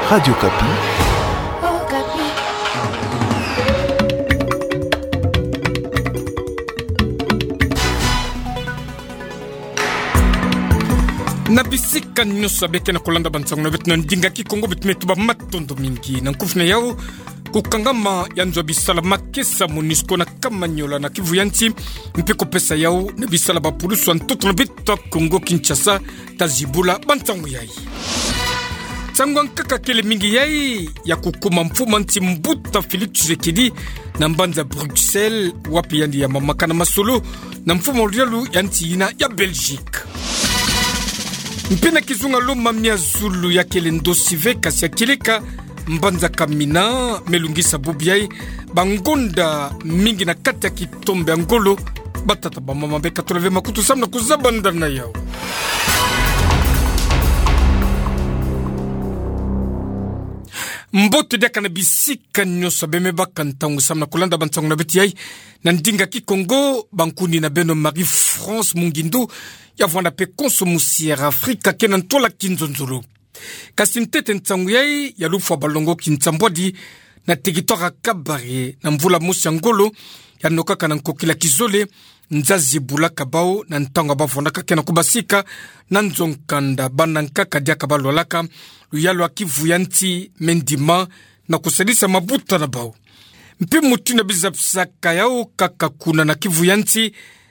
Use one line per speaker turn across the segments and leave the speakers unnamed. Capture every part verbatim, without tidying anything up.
Radio Kapi.
Oh, Kapi.
Nabisika nyuso beke na kolanda bansangu na betu na ndinga ki Kongo betu metuba matondo mingi na nkufune yao kukangama yanzo bisala makesa MONUSCO na Kamanyola na Kivu yanti mpeko pesa yao na bisala bapulusu antoto na betu Kongo Kinshasa tazibula bansangu yai sangu ankaka kele mingi yai ya kukuma mfuma nti Mbuta Félix Tshisekedi na mbanza Bruxelles wapi yandi ya mamaka na masolo na mfuma urialu yanti ina ya Belgique. Mpena kizunga loma mia zulu ya kele ndosive kasi ya kileka mbanza kamina melungisa bubiai bangonda mingi na kati ya kitombe angolo batata bamama beka tulave makutu samna kuzabanda na yao. Mbote deka na bisika nyosa beme baka ntangu samna kulanda bantangu na beti yai na ndinga ki Kongo bankuni na beno Marie-France Mungindu ya vwana pe konsomusiera Afrika kena ntola kinzonzolo. Kasi mtete ntangu yai ya lufu balongo kintsambwadi na tegitora kabare na mvula musi angolo ya nokaka na nkokila kizole nzazi bula kabao na ntangu abavona kena kubasika na nzonkanda banankaka diaka balolaka luyalo akivu yanti mendima na kusadisa mabuta na bao. Mpi mutu na bizapsaka yao kaka kuna na Kivu yanti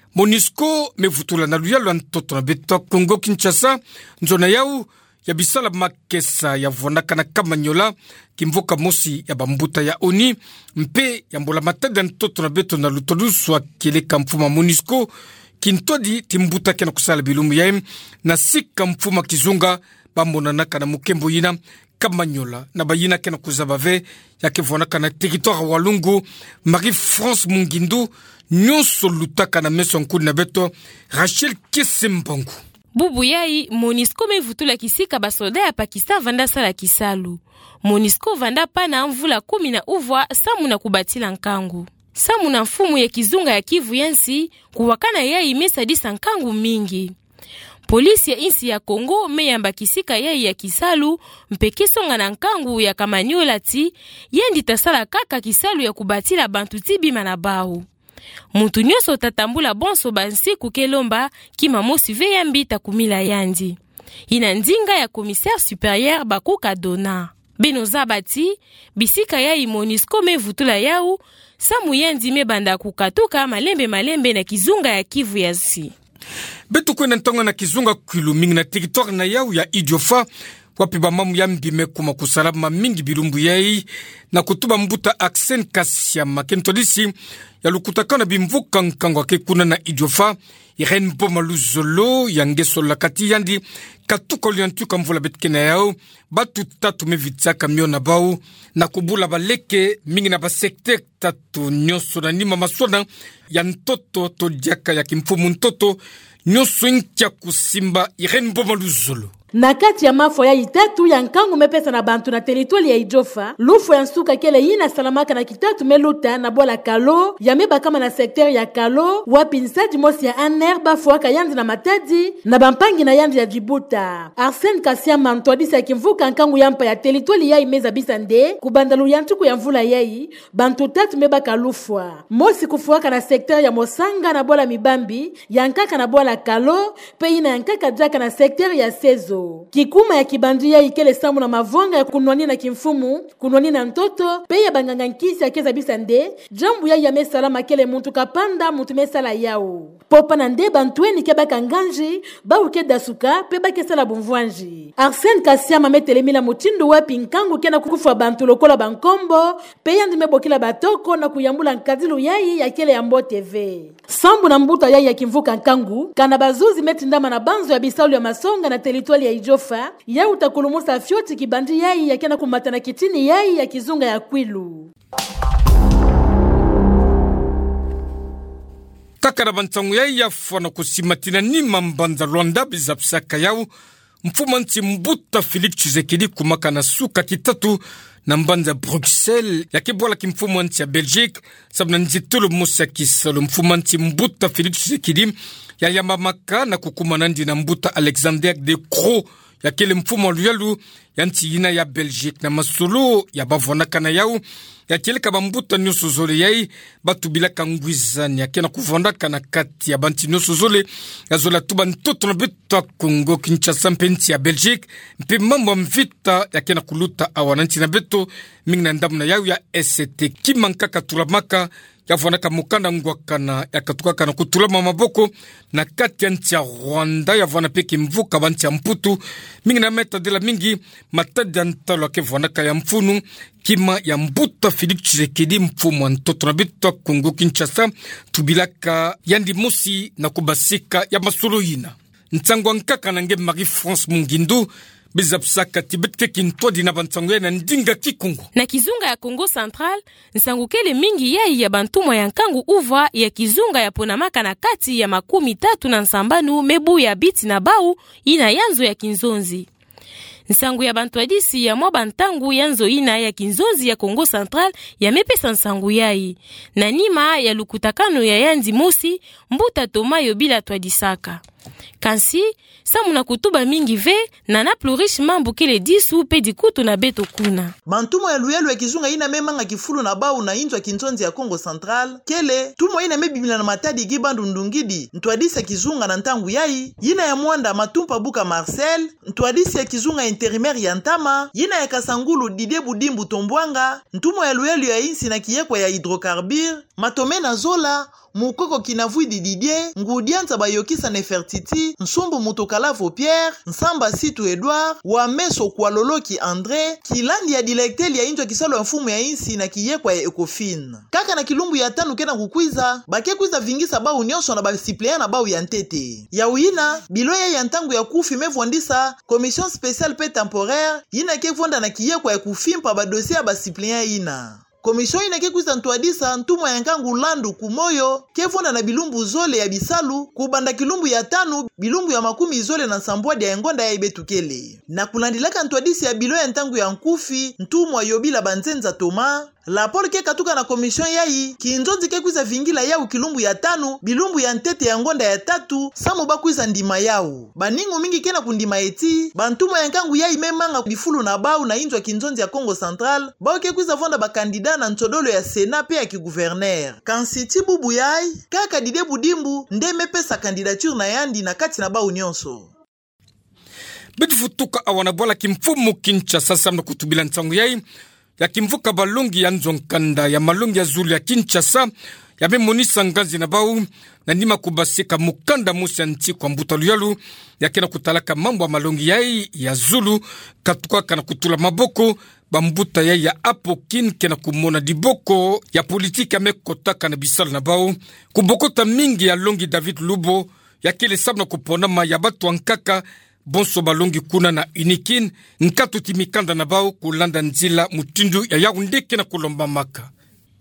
MONUSCO mevutula na luyalo antoto na beto Kongo Kinshasa nzona yao ya bisala makesa ya vonaka na Kamanyola kimvoka mosi ya bambuta ya oni mpe ya mbola matadi antoto na beto na lutolusu wa keleka mfuma MONUSCO kintodi timbuta kena kusala bilumu yae na sika mfuma kizunga bambona naka na mukembo yina Kamanyola na bayina kena kuzabave ya kevonaka na territoire walungu Marie-France Mungindu nyonso lutaka na meso nkuni na beto Rachel Kesembangu.
Bubu yai MONUSCO mevutula kisika basoda ya Pakistan vanda sala kisalu. MONUSCO vanda pana mvula kumi na uvwa samu na kubatila nkangu. Samu na mfumu ya kizunga ya Kivu yansi kuwakana yai mesa disa nkangu mingi. Polisi ya insi ya Kongo meyamba kisika yai ya kisalu mpekesonga na nkangu ya Kamanyola ti yendi tasala kaka kisalu ya kubatila bantu tibima na bao. Muntu nyoso tatambula bonso bansi kukelomba kima mosi veyambi takumila yandi. Ina ndinga ya commissaire supérieur Bakuka Dona. Beno zabati, bisika yai MONUSCO mevutula yau, samu yandi mebanda kukatuka malembe malembe na kizunga ya Kivu yansi.
Betu kwenye ntonga na kizunga kilumingi na territoire na yau ya Idiofa wapi bamamu ya mbime kuma kusalama mingi bilumbu yai na kutuba Mbuta Aksen Kasiama kentodisi ya lukutakana bimvuka nkangwa kekuna na Idiofa Irene Bomaluzolo yangeso lakati yandi katuka liantuka mvula betkena yao batu tatu mevitsaka mio na bao na kubula baleke mingi na basekte tatu nyoso na nima maswana ya ntoto to diaka ya kimfumu ntoto nyoso inkia kusimba Irene Bomaluzolo.
Na kati ya mafo ya itatu ya nkangu mepesa na bantu na teritori ya Idiofa, lufu ya nsuka kele yina salamaka na kitatu meluta na bola Kalo, ya meba kama na sekter ya Kalo, wapi nsadi mosi ya Aner, bafuaka yandi na Matadi, na bampangi na yandi ya Djibuta. Arsène Kasiama ntwadisa ya kimvuka nkangu yampa ya teritori ya imeza bisande, kubandalu yantuku ya mvula yai, bantu tatu meba kalufwa. Mosi kufuaka na sekter ya Mosanga na bola Mibambi, yankaka na bola Kalo, pe ina yankaka jaka na sekter ya Sezo. Kikuma ya kibandia ikele samu na mavonga ya kunwani na kimfumu, kunwani na ntoto, pe ya banganga nkisi ya keza bisande, jambu ya ya mesalama kele muntu kapanda muntu mesala yao. Popa na nde bantueni ke baka nganji, ba uke dasuka, pe bake sala bumvuanji. Arsène Kasiama metelemila mutindu wapi nkangu kena kukufu bantu lokola bankombo, pe yandi mebokila batoko na kuyambula nkadilu yai ya kele ya Mbo T V. Sambu na Mbuta yai ya kimvuka nkangu, kana bazuzi metindama na banzo ya bisalu ya Masonga na teritori ya Idiofa, ya utakulumusa fyoti kibandi yai ya kena kumata na kitini yai ya kizunga ya Kwilu.
Kakara bantangu yai ya fwana kusimatina ni mambanza Rwanda bizapsaka yau mfumanti Mbuta Félix Tshisekedi kumaka na suka kitatu na mbanza Bruxelles ya kibwala kimfumanti ya Belgique sabna nzitulu musa kisalo mfumanti Mbuta Félix Tshisekedi ya yamamaka na kukumanandi na Mbuta Alexander de Croo ya kile mfumo luyalu ya nti ina ya Belgique na masolo ya bavonaka na yau ya kile kabambuta nyuso zole yai batu bilaka ngwizani ya kena kuvondaka na kati ya banti nyuso zole ya zola tuba ntoto na bitu Kongo Kinshasa mpenti ya Belgique mpe mambo mvita ya kena kuluta awananti na bitu mingi na ndamu na yau ya S T kimanka katulamaka ya vonaka mukanda ngwakana ya katukaka na kutulama maboko na kati ya nchi ya Rwanda ya vona peki mvuka banti ya mputu mingi na meta de la mingi matadi ya ntalo ya vonaka ya mfunu kima ya mbuta Philippe Tshisekedi mfumu wa ntoto na bitu Kongo Kinshasa tubilaka yandi musi na kubasika ya masolo ina ntangwa nkaka na nge Marie-France Mungindu bizapsaka tibetke kintodi na bantangu na ndinga kikungu
na kizunga ya Kongo Central nsangukele mingi yai ya bantumwa ya nkangu uva ya kizunga ya ponamaka na kati ya makumi tatu na nsambanu mebu ya biti na bau ina yanzo ya kinzonzi nsangu ya bantu adisi ya mwa bantangu yanzo ina ya kinzonzi ya Kongo Central ya mepesa nsangu yai na nima ya lukutakano ya yandi mosi mbuta tomayo bila twadisaka kansi samuna kutuba mingi ve na na plurish mambu kile disu pe dikutu na beto kuna
bantumo ya luyelu ya kizunga ina memanga kifulu na bau na inzwa kinzonzi ya Kongo Central kele tumo ina mebibila na matadi gibandu ndungidi ntwadisi ya kizunga na ntangu yai ina ya mwanda matumpa buka Marcel ntwadisi ya kizunga intérimaire ya ntama ina ya kasangulu Didier Budimbu Tombwanga ntumo ya luyelu ya insi na kiyekwa ya hydrocarbure matome na zola mukoko kinavui di Didier ngudianza bayokisa Nefertiti nsumbu mutokalavo Pierre nsamba situ Edouard wa meso kwa loloki André kilandi ya dilecteli ya injwa kisalo ya mfumu ya insi na kiyekwa ya Ecofin kaka na kilumbu ya tanu kena kukwiza bake kwiza vingisa bau nyonso na basipleana bau ya ntete ya uina biloya ya ntangu ya kufi mevwandisa commission spéciale pe temporaire ina kevwanda na kiyekwa ya kufimpa badosie ya basipleana ina Komisyon ina kekuisa ntwadisa ntumwa ya nkangu landu kumoyo kevona na bilumbu zole ya bisalu kubanda kilumbu ya tanu bilumbu ya makumi zole na nsambwadi ya ngonda ya ibetukele na kulandilaka ntwadisi ya bilo ya ntangu ya nkufi ntumwa yobila banzenza Toma la pole ke katuka na komisyon yai kinzonzi kekuisa vingila yau kilumbu ya tanu bilumbu ya ntete ya ngonda ya tatu samu bakuisa ndima yau baningu mingi kena kundima eti bantumwa ya nkangu yai memanga bifulu na bau na inzwa kinzonzi ya Kongo Central bao kekuisa vonda bakandida na ntodolo ya Sena pe ya kiguverner kansiti bubu yai kaka Didier Budimbu ndeme pesa kandidature na yandi na kati na bau nyonso
Bidifutuka awana bola kimfumu Kinshasa samna kutubila ntangu yai ya kimvuka balungi ya nzonkanda ya malungi ya Zulu ya Kinshasa ya bemonisa ngazi na bau na nima kubasika mukanda musi ya nti kwa mbuta luyalu ya kena kutalaka mambo ya malungi yai ya Zulu katuka kana kutula maboko bambuta yai ya apokin kena kumona diboko ya politiki ya mekotaka na bisala na bau kubokota mingi ya longi David Lubo ya kele sabna kuponama ya batu wankaka bonso balongi kuna na unikin nkatu timikanda na bao kulanda nzila mutindu ya Yaoundé na kulomba maka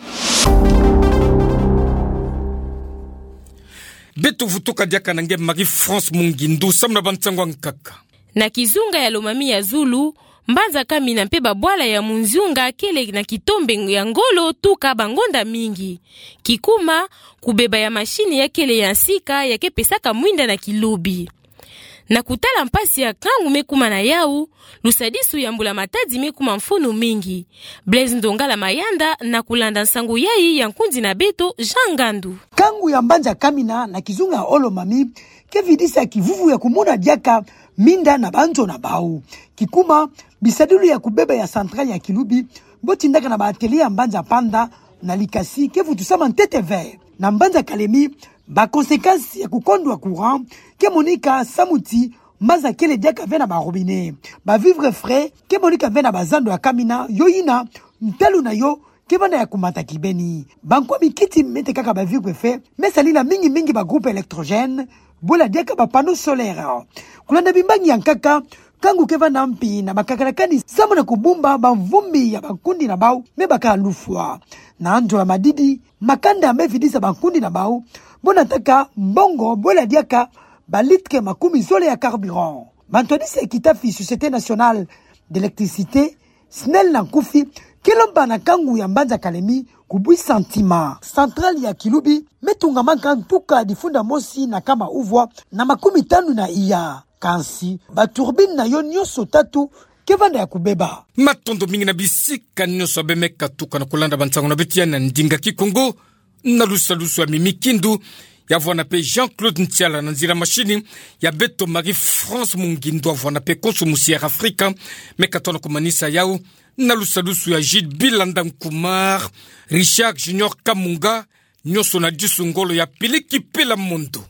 beto vutoka diaka nange Marie-France Mungindu samna bantangwa nkaka
na kizunga ya lomami ya Zulu mbanza kami na mpe babwala ya munzunga kele na kitombe ya ngolo tuka bangonda mingi kikuma kubeba ya mashini ya kele ya sika ya kepesaka mwinda na kilubi na kutala mpasi ya kangu mekuma na yau lusadisu ya mbula matadi mekuma mfunu mingi Blaise Ndongala Mayanda na kulanda nsangu yai ya nkundi na beto Jangandu
kangu ya mbanja kamina na kizunga ya olo mami kevidisa kivuvu ya kumona diaka minda na banzo na bau kikuma bisadulu ya kubeba ya central ya kilubi boti ndaka na baatelia ya mbanja panda na likasi kevu tusama ntete ver na mbanja kalemi ba conséquence ya kukondwa courant ke monika samuti maza kele diaka vena ba robinet ba vivre frais ke monika vena bazando ya kamina yoina ntelu na yo ke bana ya kumata kibeni banko mikiti mete kaka ba vivre frais mesalina mingi mingi ba groupe électrogène bola diaka ba panneau solaire kulanda bimbangi yankaka kangu keva na mpi na bakakarakani samu na kubumba bamvumbi ya bakundi na bau mebaka lufwa na anjo la madidi makanda mevidisa bakundi na bau bona taka mbongo bola diaka balitke makumi zole ya carburant bantodisi ekitafi Société Nationale d'Électricité snel na kufi kelomba na kangu ya mbanza kalemi kubui santima central ya kilubi metunga maka ntuka difunda mosi na kama uvwa na makumi tanu na iya kansi baturbine na yo nyonso tatu kevanda ya kubeba
matondo mingi na bisika nyonso abemeka tuka na kulanda bantango na betia na ndinga kikongo na lusalusu ya mimikindu ya vwana pe Jean-Claude Ntiala na nzira machini ya Beto Marie-France Mungindo vwana pe Konso Musière Afrika mekatona kumanisa yao na lusalusu ya Gilles Bilanda Nkumar Richard Junior Kamunga nyoso na disungolo ya Piliki Pela Mondo.